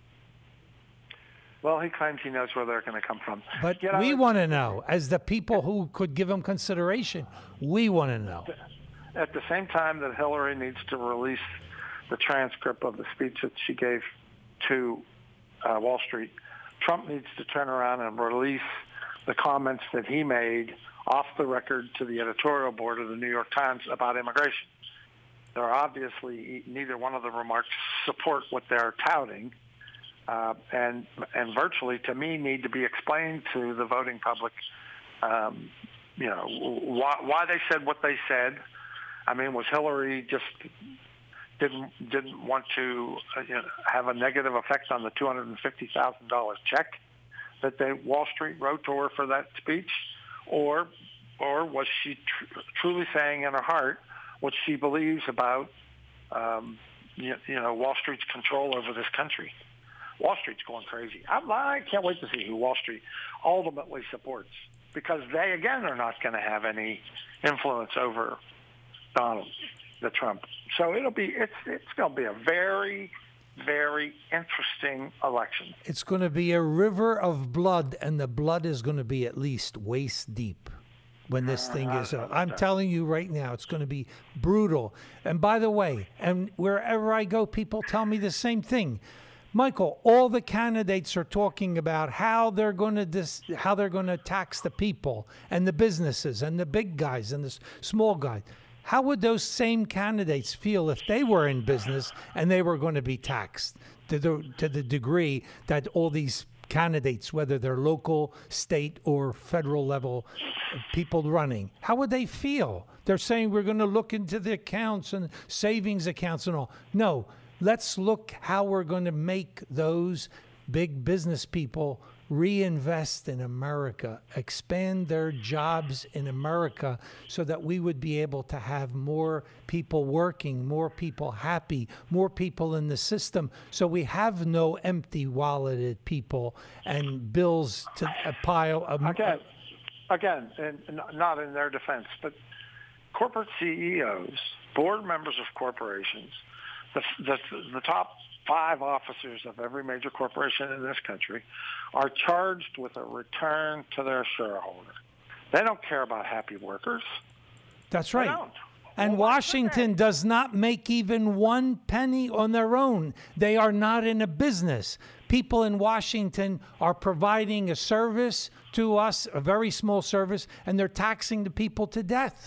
Speaker 7: Well, he claims he knows where they're going to come from.
Speaker 5: But
Speaker 7: You know,
Speaker 5: we want to know, as the people who could give him consideration, we want to know.
Speaker 7: at the same time that Hillary needs to release the transcript of the speech that she gave to uh, Wall Street, Trump needs to turn around and release the comments that he made off the record to the editorial board of the New York Times about immigration. There are obviously neither one of the remarks support what they're touting, uh, and and virtually to me need to be explained to the voting public. Um, you know why, why they said what they said. I mean, was Hillary just didn't didn't want to uh, you know, have a negative effect on the two hundred and fifty thousand dollars check that they Wall Street wrote to her for that speech, or or was she tr- truly saying in her heart what she believes about um, you, you know Wall Street's control over this country? Wall Street's going crazy. I, I can't wait to see who Wall Street ultimately supports, because they again are not going to have any influence over Donald, the Trump. So it'll be it's it's going to be a very, very interesting election.
Speaker 5: It's going to be a river of blood, and the blood is going to be at least waist deep when this thing is up. I'm telling you right now, it's going to be brutal. And by the way, and wherever I go, people tell me the same thing. Michael, all the candidates are talking about how they're going to dis- how they're going to tax the people and the businesses and the big guys and the s- small guys. How would those same candidates feel if they were in business and they were going to be taxed to the to the degree that all these candidates, whether they're local, state, or federal level people running, how would they feel? They're saying we're going to look into the accounts and savings accounts and all. No, let's look how we're going to make those big business people reinvest in America, expand their jobs in America so that we would be able to have more people working, more people happy, more people in the system, so we have no empty walleted people and bills to a pile of...
Speaker 7: Again, again, and not in their defense, but corporate C E Os, board members of corporations, the, the, the top five officers of every major corporation in this country are charged with a return to their shareholder. They don't care about happy workers.
Speaker 5: That's right.
Speaker 7: They don't.
Speaker 5: And
Speaker 7: Well,
Speaker 5: Washington does not make even one penny on their own. They are not in a business. People in Washington are providing a service to us, a very small service, and they're taxing the people to death.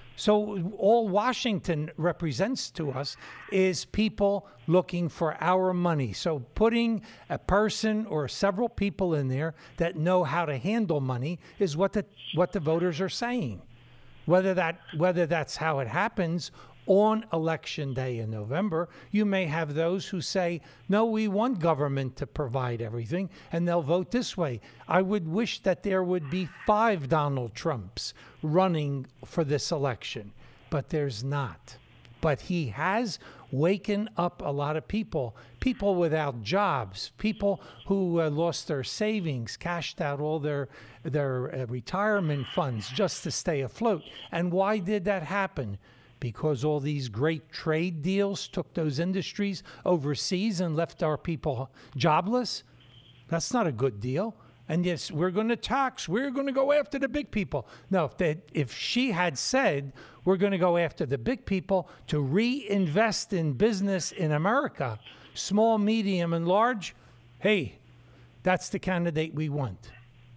Speaker 5: So all Washington represents to us is people looking for our money. So putting a person or several people in there that know how to handle money is what the what the voters are saying. Whether that whether that's how it happens on election day in November, you may have those who say, no, we want government to provide everything, and they'll vote this way. I would wish that there would be five Donald Trumps running for this election, but there's not. But he has waken up a lot of people, people without jobs, people who uh, lost their savings, cashed out all their their uh, retirement funds just to stay afloat. And why did that happen? Because all these great trade deals took those industries overseas and left our people jobless? That's not a good deal. And yes, we're going to tax. We're going to go after the big people. No, if, they, if she had said we're going to go after the big people to reinvest in business in America, small, medium, and large, hey, that's the candidate we want.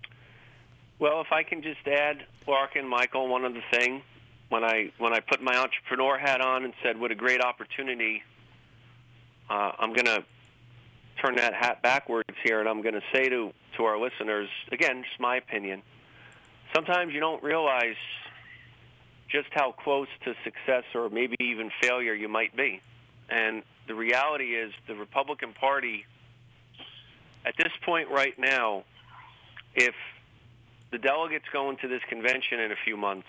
Speaker 6: Well, if I can just add, Lark and Michael, one other thing. When I when I put my entrepreneur hat on and said, what a great opportunity, uh, I'm going to turn that hat backwards here, and I'm going to say to, to our listeners, again, just my opinion, sometimes you don't realize just how close to success or maybe even failure you might be. And the reality is the Republican Party, at this point right now, if the delegates go into this convention in a few months,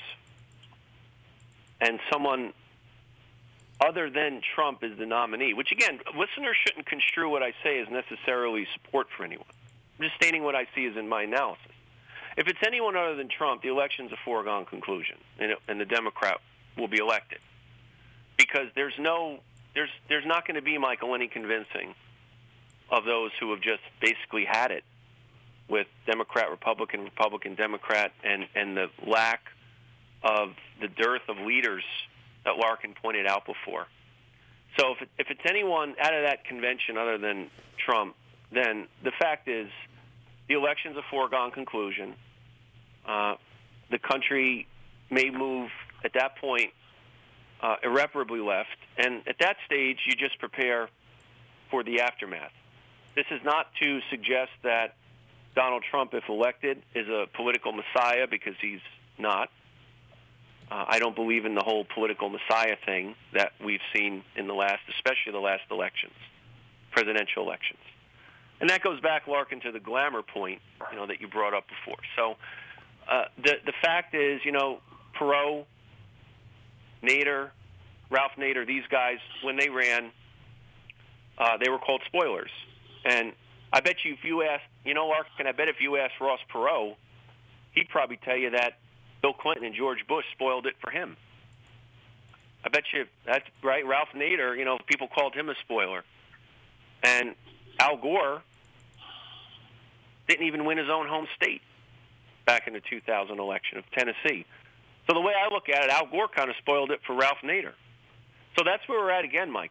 Speaker 6: and someone other than Trump is the nominee, which, again, listeners shouldn't construe what I say as necessarily support for anyone. I'm just stating what I see as in my analysis. If it's anyone other than Trump, the election's a foregone conclusion, and, it, and the Democrat will be elected. Because there's no, there's, there's not going to be, Michael, any convincing of those who have just basically had it with Democrat, Republican, Republican, Democrat, and, and the lack of the dearth of leaders that Larkin pointed out before. So if, it, if it's anyone out of that convention other than Trump, then the fact is the election's a foregone conclusion. Uh, the country may move at that point uh, irreparably left, and at that stage you just prepare for the aftermath. This is not to suggest that Donald Trump, if elected, is a political messiah, because he's not. Uh, I don't believe in the whole political messiah thing that we've seen in the last, especially the last elections, presidential elections. And that goes back, Larkin, to the glamour point, you know, that you brought up before. So uh, the the fact is, you know, Perot, Nader, Ralph Nader, these guys, when they ran, uh, they were called spoilers. And I bet you if you asked, you know, Larkin, I bet if you asked Ross Perot, he'd probably tell you that Bill Clinton and George Bush spoiled it for him. I bet you that's right. Ralph Nader, you know, people called him a spoiler. And Al Gore didn't even win his own home state back in the two thousand election of Tennessee. So the way I look at it, Al Gore kind of spoiled it for Ralph Nader. So that's where we're at again, Michael.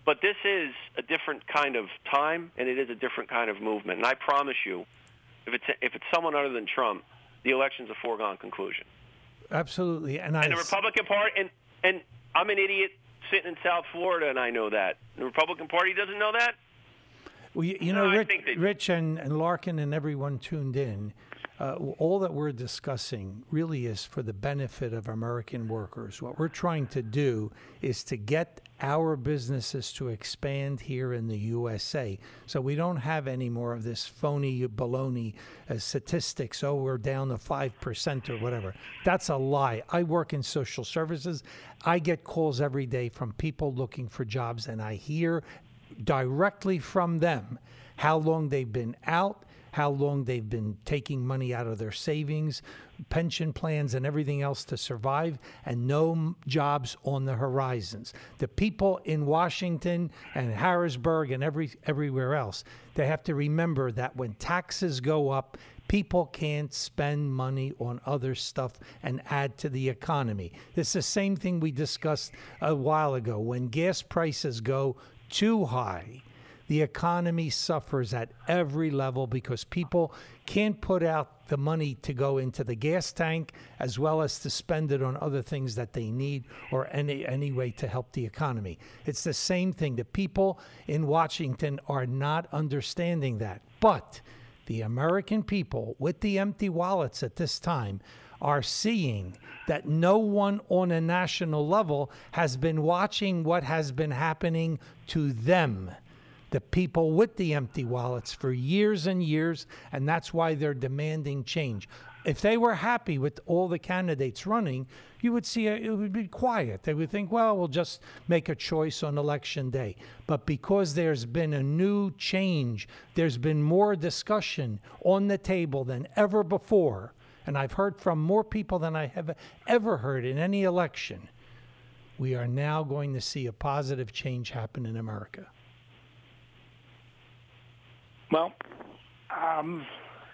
Speaker 6: But this is a different kind of time, and it is a different kind of movement. And I promise you, if it's if it's someone other than Trump, the election's a foregone conclusion.
Speaker 5: Absolutely, and,
Speaker 6: and
Speaker 5: I
Speaker 6: the Republican Party, and and I'm an idiot sitting in South Florida, and I know that. The Republican Party doesn't know that.
Speaker 5: Well, you, you know,
Speaker 6: no,
Speaker 5: Rich,
Speaker 6: they...
Speaker 5: Rich and, and Larkin and everyone tuned in, uh, all that we're discussing really is for the benefit of American workers. What we're trying to do is to get our businesses to expand here in the U S A, so we don't have any more of this phony baloney uh, statistics. Oh, we're down to five percent or whatever. That's a lie. I work in social services. I get calls every day from people looking for jobs, and I hear directly from them how long they've been out, how long they've been taking money out of their savings, pension plans, and everything else to survive, and no m- jobs on the horizons. The people in Washington and Harrisburg and every everywhere else, they have to remember that when taxes go up, people can't spend money on other stuff and add to the economy. It's the same thing we discussed a while ago. When gas prices go too high, the economy suffers at every level because people can't put out the money to go into the gas tank as well as to spend it on other things that they need or any any way to help the economy. It's the same thing. The people in Washington are not understanding that. But the American people with the empty wallets at this time are seeing that no one on a national level has been watching what has been happening to them, the people with the empty wallets, for years and years, and that's why they're demanding change. If they were happy with all the candidates running, you would see a, it would be quiet. They would think, well, we'll just make a choice on election day. But because there's been a new change, there's been more discussion on the table than ever before, and I've heard from more people than I have ever heard in any election, we are now going to see a positive change happen in America.
Speaker 7: Well, um,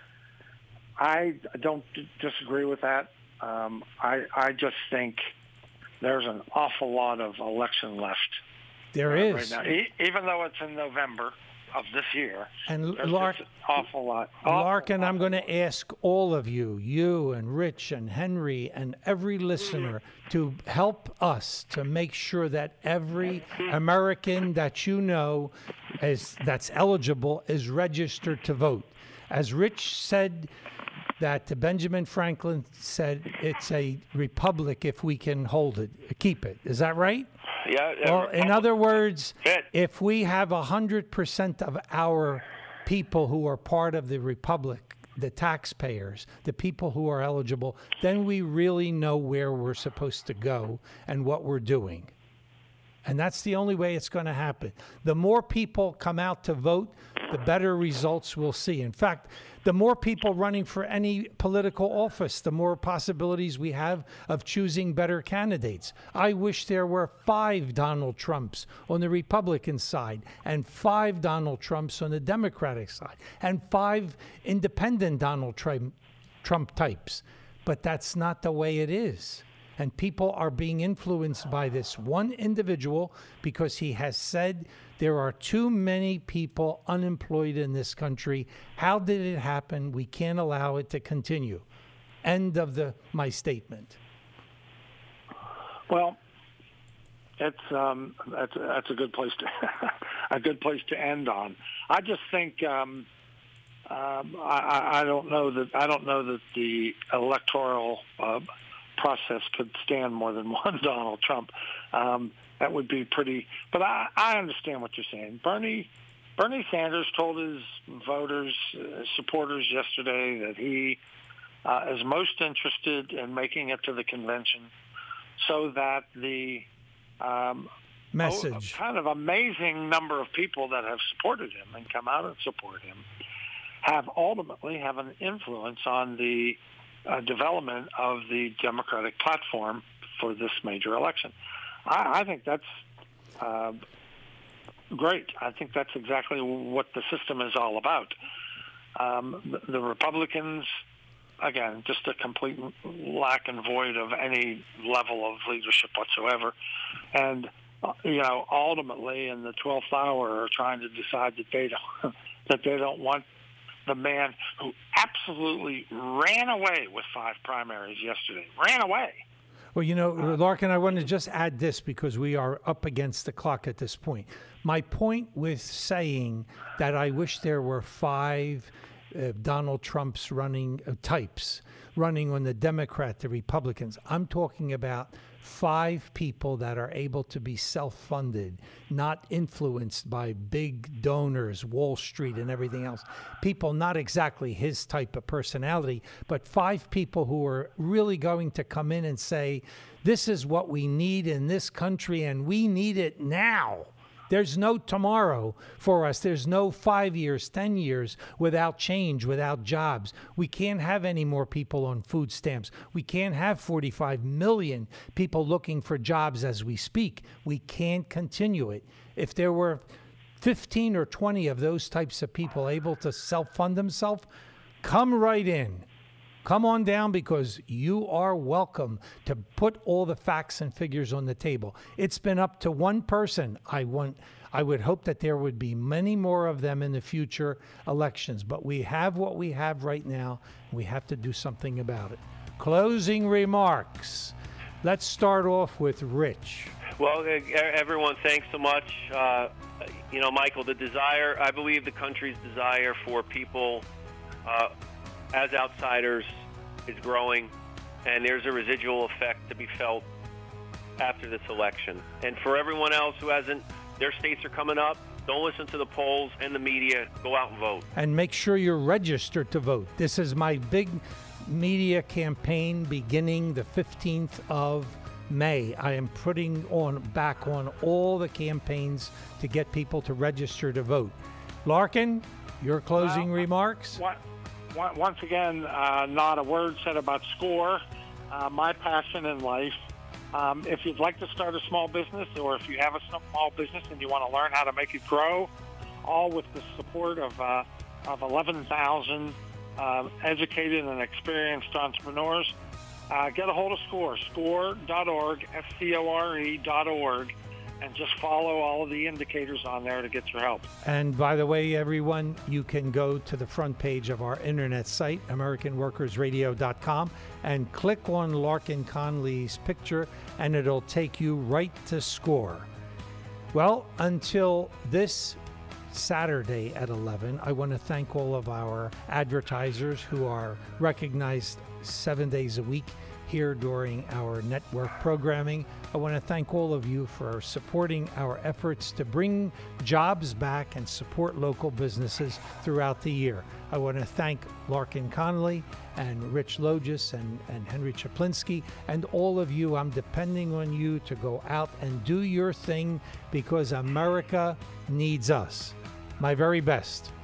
Speaker 7: I don't d- disagree with that. Um, I, I just think there's an awful lot of election left.
Speaker 5: There
Speaker 7: uh,
Speaker 5: is.
Speaker 7: Right now. E- even though it's in November of this year,
Speaker 5: and
Speaker 7: there's
Speaker 5: Lark,
Speaker 7: just an awful lot. Awful,
Speaker 5: Larkin, I'm
Speaker 7: awful
Speaker 5: going to ask all of you, you and Rich and Henry and every listener, to help us to make sure that every American that you know is that's eligible is registered to vote. As Rich said, that Benjamin Franklin said it's a republic if we can hold it, keep it. Is that right?
Speaker 6: Yeah. yeah
Speaker 5: Well, in other words,
Speaker 6: Fit.
Speaker 5: if we have one hundred percent of our people who are part of the republic, the taxpayers, the people who are eligible, then we really know where we're supposed to go and what we're doing. And that's the only way it's going to happen. The more people come out to vote, the better results we'll see. In fact, the more people running for any political office, the more possibilities we have of choosing better candidates. I wish there were five Donald Trumps on the Republican side and five Donald Trumps on the Democratic side and five independent Donald Trump, Trump types. But that's not the way it is. And people are being influenced by this one individual because he has said there are too many people unemployed in this country. How did it happen? We can't allow it to continue. End of the my statement.
Speaker 7: Well, it's um, that's that's a good place to a good place to end on. I just think um, um, I, I don't know that I don't know that the electoral uh, process could stand more than one Donald Trump. Um, that would be pretty. But I, I understand what you're saying. Bernie Bernie Sanders told his voters, uh, supporters yesterday that he uh, is most interested in making it to the convention so that the um,
Speaker 5: Message.
Speaker 7: oh, kind of amazing number of people that have supported him and come out and support him have ultimately have an influence on the uh, development of the Democratic platform for this major election. I, I think that's uh, great. I think that's exactly what the system is all about. Um, the, the Republicans, again, just a complete lack and void of any level of leadership whatsoever. And uh, you know, ultimately in the twelfth hour are trying to decide that they don't that they don't want the man who absolutely ran away with five primaries yesterday. Ran away.
Speaker 5: Well, you know, Larkin, I want to just add this because we are up against the clock at this point. My point with saying that I wish there were five uh, Donald Trump's running uh, types running on the Democrat, the Republicans. I'm talking about five people that are able to be self-funded, not influenced by big donors, Wall Street and everything else. People not exactly his type of personality, but five people who are really going to come in and say, this is what we need in this country and we need it now. There's no tomorrow for us. There's no five years, ten years without change, without jobs. We can't have any more people on food stamps. We can't have forty-five million people looking for jobs as we speak. We can't continue it. If there were fifteen or twenty of those types of people able to self-fund themselves, come right in. Come on down because you are welcome to put all the facts and figures on the table. It's been up to one person. I want, I would hope that there would be many more of them in the future elections, but we have what we have right now. We have to do something about it. Closing remarks. Let's start off with Rich.
Speaker 6: Well, everyone, thanks so much. Uh, you know, Michael, the desire, I believe the country's desire for people uh, as outsiders is growing, and there's a residual effect to be felt after this election. And for everyone else who hasn't, their states are coming up. Don't listen to the polls and the media. Go out and vote.
Speaker 5: And make sure you're registered to vote. This is my big media campaign beginning the fifteenth of May. I am putting on back on all the campaigns to get people to register to vote. Larkin, your closing
Speaker 7: well,
Speaker 5: remarks?
Speaker 7: What? Once again, uh, not a word said about SCORE, uh, my passion in life. Um, if you'd like to start a small business or if you have a small business and you want to learn how to make it grow, all with the support of, uh, of eleven thousand uh, educated and experienced entrepreneurs, uh, get a hold of SCORE, score dot org, S C O R E dot org. And just follow all of the indicators on there to get your help.
Speaker 5: And by the way, everyone, you can go to the front page of our internet site, American Workers Radio dot com, and click on Larkin Conley's picture, and it'll take you right to SCORE. Well, until this Saturday at eleven, I want to thank all of our advertisers who are recognized seven days a week here during our network programming. I want to thank all of you for supporting our efforts to bring jobs back and support local businesses throughout the year. I want to thank Larkin Conley and Rich Logis and, and Henry Chaplinsky and all of you. I'm depending on you to go out and do your thing because America needs us. My very best.